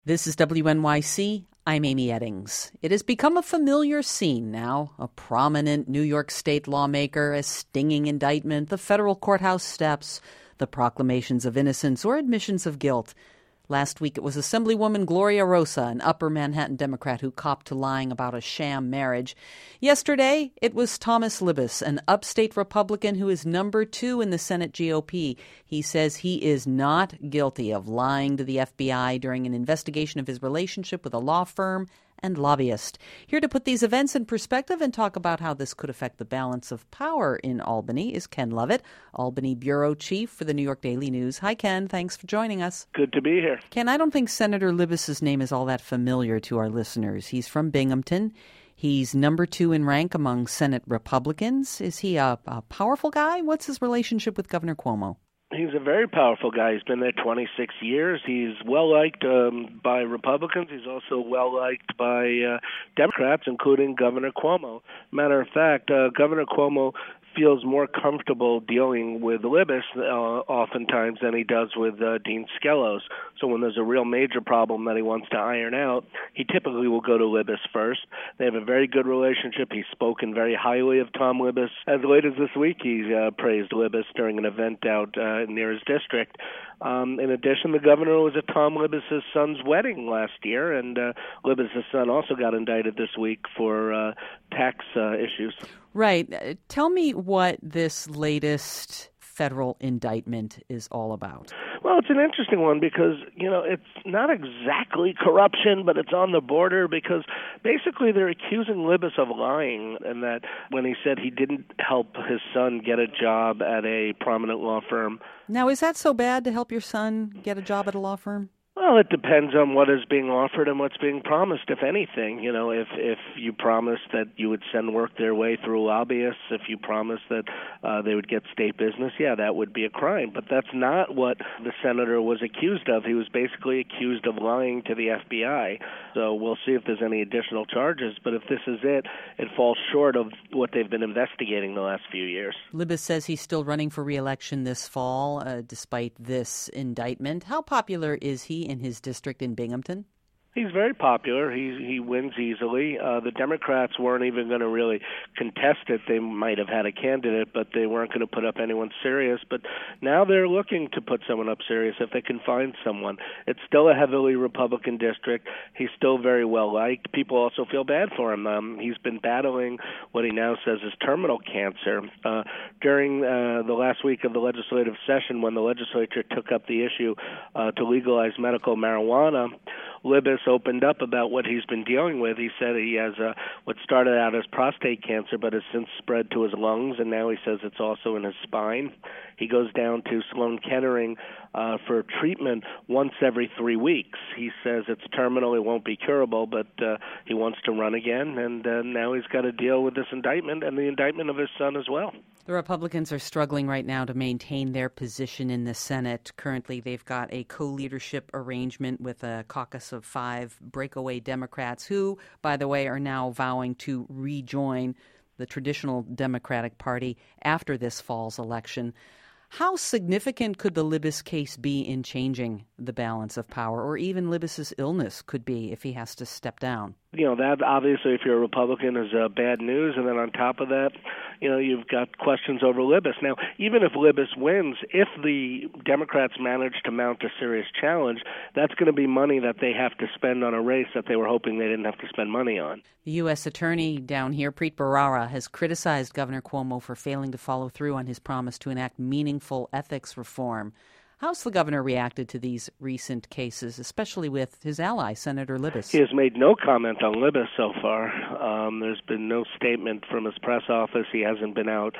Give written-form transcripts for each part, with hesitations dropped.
This is WNYC. I'm Amy Eddings. It has become a familiar scene now. A prominent New York State lawmaker, a stinging indictment, the federal courthouse steps, the proclamations of innocence or admissions of guilt. Last week it was Assemblywoman Gloria Rosa, an Upper Manhattan Democrat who copped to lying about a sham marriage. Yesterday it was Thomas Libous, an upstate Republican who is number 2 in the Senate GOP. He says he is not guilty of lying to the FBI during an investigation of his relationship with a law firm and lobbyist. Here to put these events in perspective and talk about how this could affect the balance of power in Albany is Ken Lovett, Albany Bureau Chief for the New York Daily News. Hi, Ken. Thanks for joining us. Good to be here. Ken, I don't think Senator Libous's name is all that familiar to our listeners. He's from Binghamton. He's number 2 in rank among Senate Republicans. Is he a powerful guy? What's his relationship with Governor Cuomo? He's a very powerful guy. He's been there 26 years. He's well-liked by Republicans. He's also well-liked by Democrats, including Governor Cuomo. Matter of fact, Governor Cuomo feels more comfortable dealing with Libous oftentimes than he does with Dean Skelos. So when there's a real major problem that he wants to iron out, he typically will go to Libous first. They have a very good relationship. He's spoken very highly of Tom Libous. As late as this week, he praised Libous during an event out near his district. In addition, the governor was at Tom Libous's son's wedding last year, and Libous's son also got indicted this week for tax issues. Right. Tell me what this latest federal indictment is all about. Well, it's an interesting one because, it's not exactly corruption, but it's on the border because basically they're accusing Libous of lying, and that when he said he didn't help his son get a job at a prominent law firm. Now, is that so bad to help your son get a job at a law firm? Well, it depends on what is being offered and what's being promised, if anything. If you promised that you would send work their way through lobbyists, if you promised that they would get state business, that would be a crime. But that's not what the senator was accused of. He was basically accused of lying to the FBI. So we'll see if there's any additional charges. But if this is it falls short of what they've been investigating the last few years. Libous says he's still running for re-election this fall, despite this indictment. How popular is he in his district in Binghamton? He's very popular. He wins easily. The Democrats weren't even going to really contest it. They might have had a candidate, but they weren't going to put up anyone serious. But now they're looking to put someone up serious if they can find someone. It's still a heavily Republican district. He's still very well liked. People also feel bad for him. He's been battling what he now says is terminal cancer. During the last week of the legislative session, when the legislature took up the issue to legalize medical marijuana, Libous opened up about what he's been dealing with. He said he has what started out as prostate cancer but has since spread to his lungs, and now he says it's also in his spine. He goes down to Sloan Kettering for treatment once every 3 weeks. He says it's terminal, it won't be curable, but he wants to run again, and now he's got to deal with this indictment and the indictment of his son as well. The Republicans are struggling right now to maintain their position in the Senate. Currently, they've got a co-leadership arrangement with a caucus of 5 breakaway Democrats who, by the way, are now vowing to rejoin the traditional Democratic Party after this fall's election. How significant could the Libous case be in changing the balance of power, or even Libous's illness could be if he has to step down? That obviously, if you're a Republican, is bad news. And then on top of that, you've got questions over Libous. Now, even if Libous wins, if the Democrats manage to mount a serious challenge, that's going to be money that they have to spend on a race that they were hoping they didn't have to spend money on. The U.S. Attorney down here, Preet Bharara, has criticized Governor Cuomo for failing to follow through on his promise to enact meaningful ethics reform. How's the governor reacted to these recent cases, especially with his ally, Senator Libous? He has made no comment on Libous so far. There's been no statement from his press office. He hasn't been out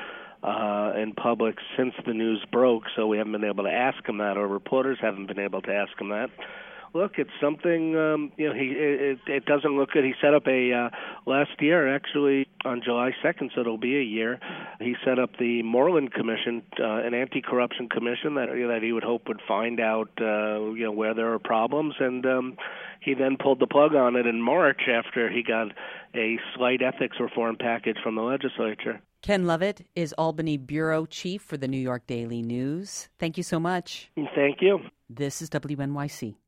in public since the news broke, so we haven't been able to ask him that, or reporters haven't been able to ask him that. Look, it's something, it doesn't look good. He set up last year, actually, on July 2nd, so it'll be a year, he set up the Moreland Commission, an anti-corruption commission that he would hope would find out, where there are problems, and he then pulled the plug on it in March after he got a slight ethics reform package from the legislature. Ken Lovett is Albany Bureau Chief for the New York Daily News. Thank you so much. Thank you. This is WNYC.